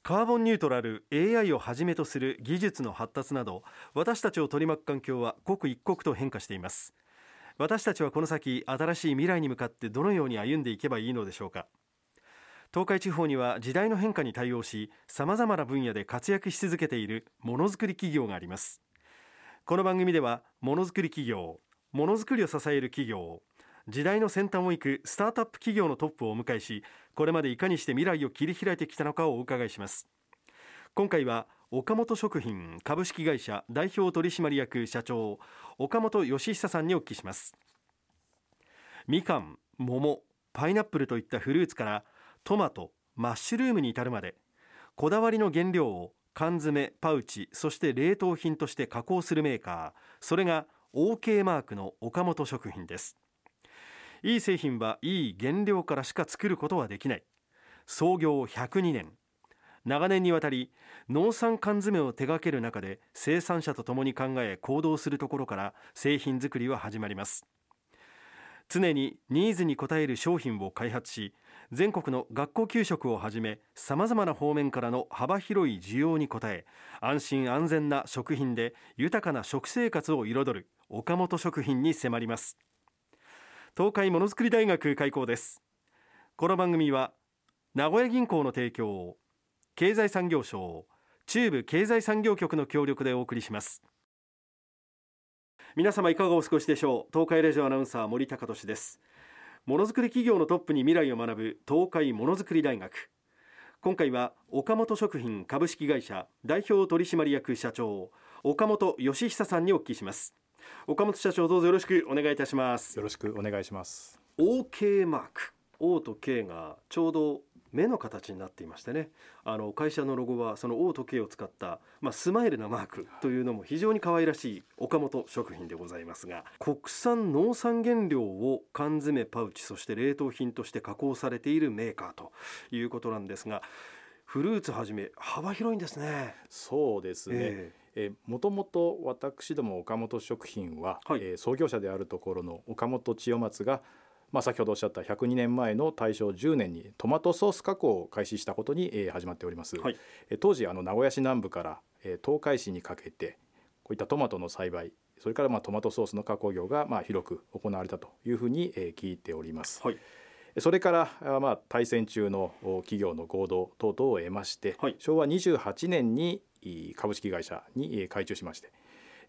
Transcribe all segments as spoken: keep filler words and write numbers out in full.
カーボンニュートラル、 エーアイ をはじめとする技術の発達など、私たちを取り巻く環境は刻一刻と変化しています。私たちはこの先、新しい未来に向かってどのように歩んでいけばいいのでしょうか。東海地方には時代の変化に対応し、さまざまな分野で活躍し続けているものづくり企業があります。この番組では、ものづくり企業、ものづくりを支える企業、時代の先端を行くスタートアップ企業のトップをお迎えし、これまでいかにして未来を切り開いてきたのかをお伺いします。今回は岡本食品株式会社代表取締役社長、岡本義久さんにお聞きします。みかん、桃、パイナップルといったフルーツからトマト、マッシュルームに至るまで、こだわりの原料を缶詰、パウチ、そして冷凍品として加工するメーカー、それが オーケー マークの岡本食品です。いい製品はいい原料からしか作ることはできない。創業ひゃくにねん、長年にわたり農産缶詰を手掛ける中で、生産者と共に考え行動するところから製品作りは始まります。常にニーズに応える商品を開発し、全国の学校給食をはじめ、さまざまな方面からの幅広い需要に応え、安心安全な食品で豊かな食生活を彩る岡本食品に迫ります。東海ものづくり大学開講です。この番組は名古屋銀行の提供、経済産業省、中部経済産業局の協力でお送りします。皆様いかがお過ごしでしょう。東海ラジオアナウンサー森高俊です。ものづくり企業のトップに未来を学ぶ東海ものづくり大学。今回は岡本食品株式会社代表取締役社長、岡本義久さんにお聞きします。岡本社長、どうぞよろしくお願いいたします。 よろしくお願いします。 オーケー マーク、 O と K がちょうど目の形になっていましてね、あの会社のロゴはその O と K を使った、まあ、スマイルなマークというのも非常に可愛らしい岡本食品でございますが、国産農産原料を缶詰、パウチ、そして冷凍品として加工されているメーカーということなんですが、フルーツはじめ幅広いんですね。 そうですね、えーえー、もともと私ども岡本食品は、はい、えー、創業者であるところの岡本千代松が、まあ、先ほどおっしゃったひゃくにねんまえの大正じゅうねんにトマトソース加工を開始したことに、えー、始まっております。はい、えー、当時あの名古屋市南部から、えー、東海市にかけてこういったトマトの栽培、それからまあトマトソースの加工業がまあ広く行われたというふうに、えー、聞いております。はい、それからまあ大戦中の企業の合同等々を得まして、はい、しょうわにじゅうはちねんに株式会社に改注しまして、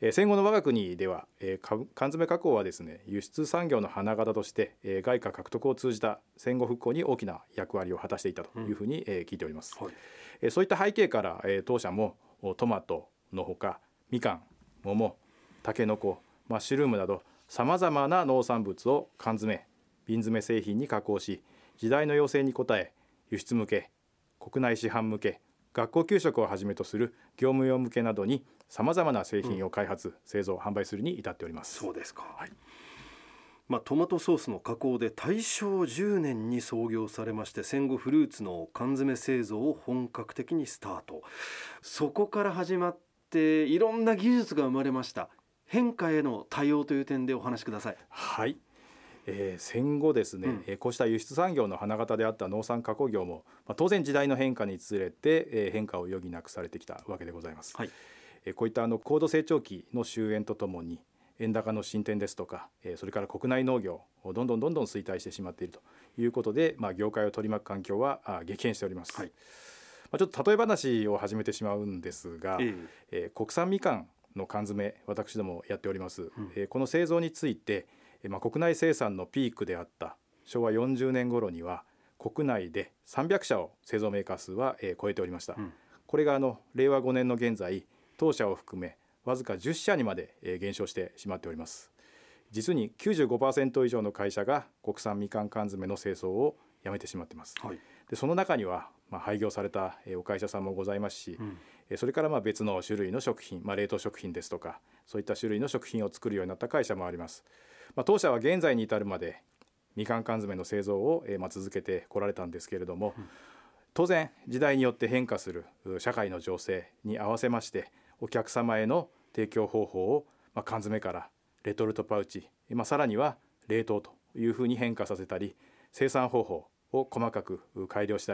戦後の我が国では缶詰加工はですね、輸出産業の花形として外貨獲得を通じた戦後復興に大きな役割を果たしていたというふうに聞いております。うん、はい、そういった背景から当社もトマトのほかみかん、桃、たけのこ、マッシュルームなどさまざまな農産物を缶詰、瓶詰製品に加工し、時代の要請に応え、輸出向け、国内市販向け、学校給食をはじめとする業務用向けなどにさまざまな製品を開発、うん、製造、販売するに至っております。 そうですか。はい、まあ、トマトソースの加工で大正じゅうねんに創業されまして、戦後フルーツの缶詰製造を本格的にスタート。そこから始まっていろんな技術が生まれました。変化への対応という点でお話しください。 はい、えー、戦後ですね、うん、こうした輸出産業の花形であった農産加工業も、まあ、当然時代の変化につれて、えー、変化を余儀なくされてきたわけでございます。はい、えー、こういったあの高度成長期の終焉とともに円高の進展ですとか、えー、それから国内農業をどんどんどんどん衰退してしまっているということで、まあ、業界を取り巻く環境はあ激変しております。はい、まあ、ちょっと例え話を始めてしまうんですが、えーえー、国産みかんの缶詰、私どもやっております。うん、えー、この製造についてまあ、国内生産のピークであったしょうわよんじゅうねん頃には国内でさんびゃくしゃを製造メーカー数は、えー、超えておりました。うん、これがあのれいわごねんの現在、当社を含めわずかじゅっしゃにまで、えー、減少してしまっております。実に きゅうじゅうごパーセント 以上の会社が国産みかん缶詰の製造をやめてしまっています。はい、でその中には、まあ、廃業された、えー、お会社さんもございますし、うん、えー、それからまあ別の種類の食品、まあ、冷凍食品ですとかそういった種類の食品を作るようになった会社もあります。まあ、当社は現在に至るまでみかん缶詰の製造を、えーまあ、続けてこられたんですけれども、うん、当然時代によって変化する社会の情勢に合わせましてお客様への提供方法を、まあ、缶詰からレトルトパウチ、まあ、さらには冷凍というふうに変化させたり、生産方法を細かく改良したり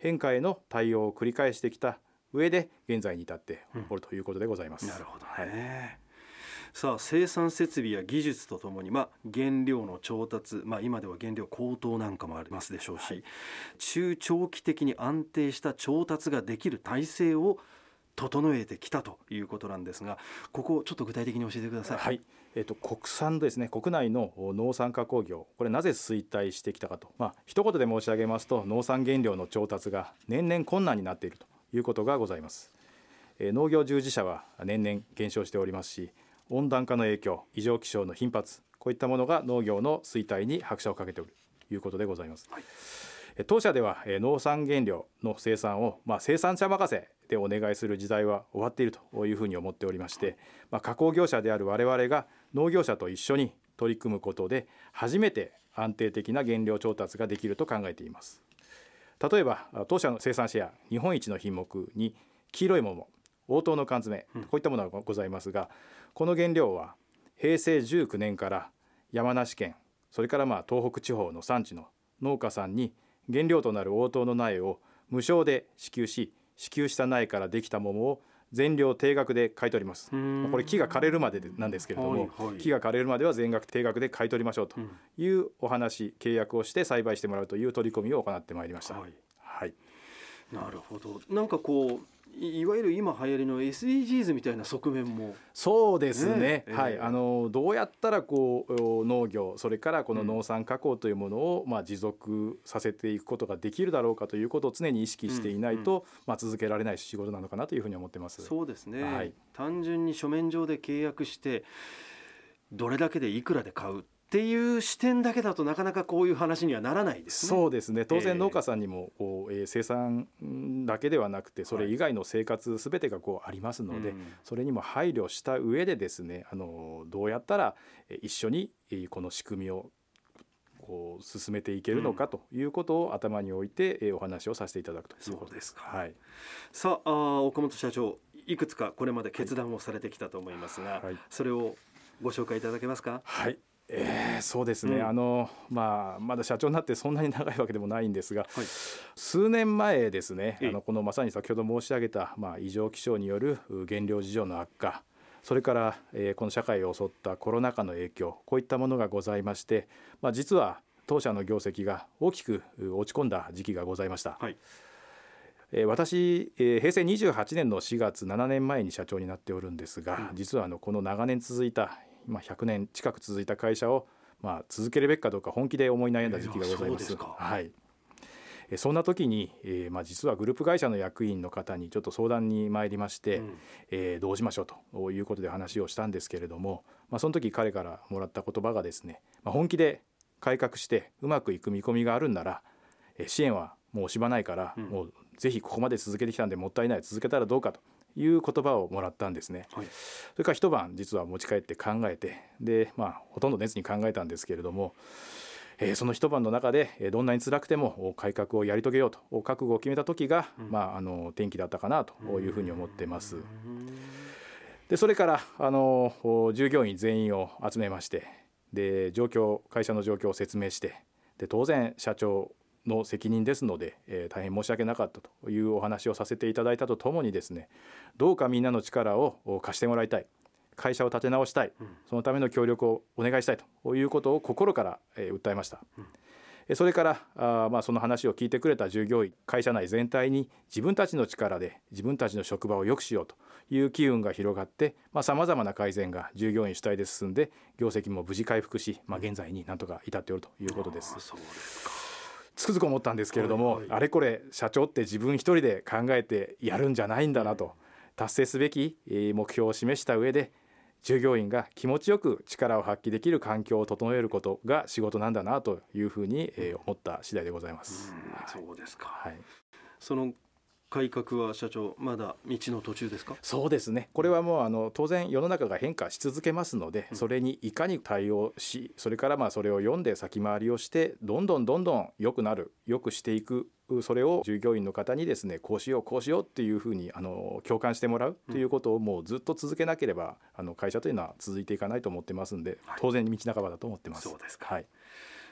変化への対応を繰り返してきた上で現在に至っておるということでございます、 うん、なるほどね、はい。さあ生産設備や技術とともに、まあ、原料の調達、まあ、今では原料高騰なんかもありますでしょうし、はい、中長期的に安定した調達ができる体制を整えてきたということなんですが、ここをちょっと具体的に教えてください。 はい、えー、と国産ですね、国内の農産加工業、これなぜ衰退してきたかと、まあ一言で申し上げますと、農産原料の調達が年々困難になっているということがございます。えー、農業従事者は年々減少しておりますし、温暖化の影響、異常気象の頻発、こういったものが農業の衰退に拍車をかけているということでございます、はい。当社では農産原料の生産を、まあ、生産者任せでお願いする時代は終わっているというふうに思っておりまして、まあ、加工業者である我々が農業者と一緒に取り組むことで初めて安定的な原料調達ができると考えています。例えば当社の生産シェア日本一の品目に黄色い桃、黄桃の缶詰、こういったものがございますが、この原料はへいせいじゅうきゅうねんから山梨県、それからまあ東北地方の産地の農家さんに原料となる黄桃の苗を無償で支給し、支給した苗からできた桃を全量定額で買い取ります。これ木が枯れるまでなんですけれども、はいはい、木が枯れるまでは全額定額で買い取りましょうというお話、契約をして栽培してもらうという取り組みを行ってまいりました、はいはい、 なるほど。なんかこういわゆる今流行りの エスディージーズ みたいな側面もそうですね、ね、はい、あのどうやったらこう農業、それからこの農産加工というものを、まあ、持続させていくことができるだろうかということを常に意識していないと、うんうん、まあ、続けられない仕事なのかなというふうに思ってます。 そうですね、 はい、 単純に書面上で契約してどれだけでいくらで買うっていう視点だけだとなかなかこういう話にはならないですね。 そうですね、当然農家さんにもこう、えー、生産だけではなくてそれ以外の生活すべてがこうありますので、はい、それにも配慮した上でですね、あのどうやったら一緒にこの仕組みをこう進めていけるのかということを頭に置いてお話をさせていただくということです。 そうですか、 はい、 さあ、岡本社長、いくつかこれまで決断をされてきたと思いますが、はい、それをご紹介いただけますか。 はい、えー、そうですね、うん、あのまあ、まだ社長になってそんなに長いわけでもないんですが、はい、数年前ですね、あのこのまさに先ほど申し上げた、まあ、異常気象による原料事情の悪化、それから、えー、この社会を襲ったコロナ禍の影響、こういったものがございまして、まあ、実は当社の業績が大きく落ち込んだ時期がございました、はい。えー、私、えー、へいせいにじゅうはちねんのしがつ、ななねんまえに社長になっておるんですが、うん、実はあのこの長年続いた今ひゃくねん近く続いた会社を、まあ、続けるべきかどうか本気で思い悩んだ時期がございます。えー、そうですか。はい。えそんな時に、えーまあ、実はグループ会社の役員の方にちょっと相談に参りまして、うん、えー、どうしましょうということで話をしたんですけれども、まあ、その時彼からもらった言葉がですね、まあ、本気で改革してうまくいく見込みがあるんなら、えー、支援はもうしばないから、うん、もうぜひここまで続けてきたんでもったいない、続けたらどうかという言葉をもらったんですね、はい。それから一晩実は持ち帰って考えて、で、まあ、ほとんど熱に考えたんですけれども、えー、その一晩の中でどんなに辛くても改革をやり遂げようと覚悟を決めた時が、うん、まあ、あの転機だったかなというふうに思ってます。でそれからあの従業員全員を集めまして、で状況会社の状況を説明して、で当然社長の責任ですので、えー、大変申し訳なかったというお話をさせていただいたとともにですね、どうかみんなの力を貸してもらいたい、会社を立て直したい、そのための協力をお願いしたいということを心から、えー、訴えました、うん、それからあ、まあ、その話を聞いてくれた従業員、会社内全体に自分たちの力で自分たちの職場を良くしようという機運が広がって、さまざまな改善が従業員主体で進んで業績も無事回復し、まあ、現在になんとか至っておるということです。 そうですか。 つくづく思ったんですけれども、はいはい、あれこれ社長って自分一人で考えてやるんじゃないんだなと、達成すべき目標を示した上で従業員が気持ちよく力を発揮できる環境を整えることが仕事なんだなというふうに思った次第でございます。 うん、そうですか、 はい。 その改革は社長まだ道の途中ですか。 そうですね、これはもうあの当然世の中が変化し続けますので、それにいかに対応し、それからまあそれを読んで先回りをしてどんどんどんどん良くなる、良くしていく、それを従業員の方にですね、こうしようこうしようっていうふうにあの共感してもらうということをもうずっと続けなければ、あの会社というのは続いていかないと思ってますんで、当然道半ばだと思ってます。 そうですか、 はい。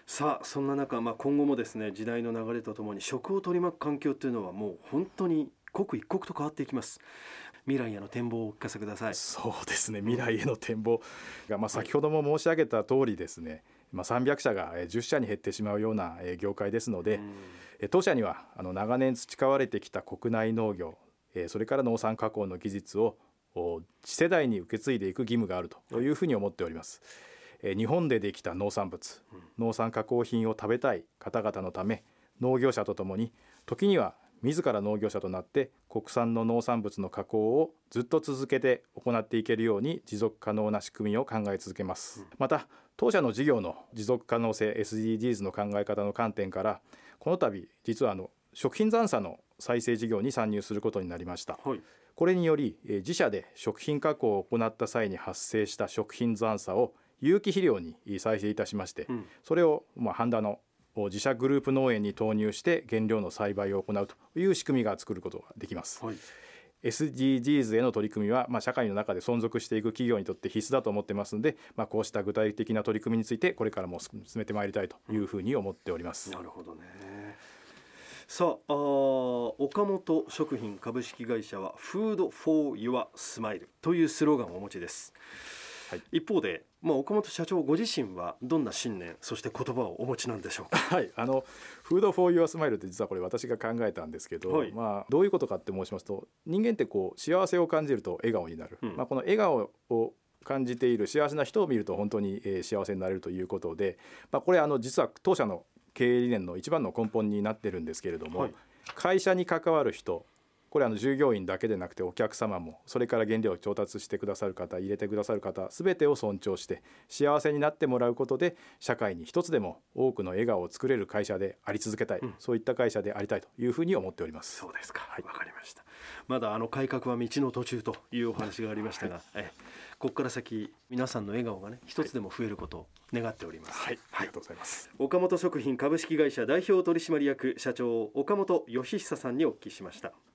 さあそんな中、まあ、今後もですね時代の流れとともに食を取り巻く環境というのはもう本当に刻一刻と変わっていきます。未来への展望をお聞かせください。 そうですね、未来への展望が、まあ、先ほども申し上げた通りですね、まあ、さんびゃくしゃがじゅっしゃに減ってしまうような業界ですので、当社にはあの長年培われてきた国内農業、それから農産加工の技術を次世代に受け継いでいく義務があるというふうに思っております。日本でできた農産物、農産加工品を食べたい方々のため、農業者とともに時には自ら農業者となって国産の農産物の加工をずっと続けて行っていけるように持続可能な仕組みを考え続けます。また当社の事業の持続可能性 エスディージーズ の考え方の観点から、この度実はあの食品残差の再生事業に参入することになりました、はい、これにより自社で食品加工を行った際に発生した食品残差を有機肥料に再生いたしまして、うん、それをまあ半田の自社グループ農園に投入して原料の栽培を行うという仕組みが作ることができます、はい、エスディージーズ への取り組みは、まあ、社会の中で存続していく企業にとって必須だと思ってますので、まあ、こうした具体的な取り組みについてこれからも進めてまいりたいというふうに思っております、 うん、なるほどね。さあ、あ岡本食品株式会社は Food for Your Smile というスローガンをお持ちです、はい、一方で、まあ、岡本社長ご自身はどんな信念そして言葉をお持ちなんでしょうか。 はい、あの Food for Your Smile って実はこれ私が考えたんですけど、はい、まあ、どういうことかって申しますと、人間ってこう幸せを感じると笑顔になる、うん、まあ、この笑顔を感じている幸せな人を見ると本当に、えー、幸せになれるということで、まあ、これあの実は当社の経営理念の一番の根本になってるんですけれども、はい、会社に関わる人、これあの従業員だけでなくてお客様も、それから原料を調達してくださる方、入れてくださる方、全てを尊重して幸せになってもらうことで、社会に一つでも多くの笑顔を作れる会社であり続けたい、うん、そういった会社でありたいというふうに思っております。 そうですか、はい、わかりました。まだあの改革は道の途中というお話がありましたが、はい、えここから先皆さんの笑顔がね一つでも増えることを願っております、 はいはい、ありがとうございます。 岡本食品株式会社代表取締役社長岡本義久さんにお聞きしました。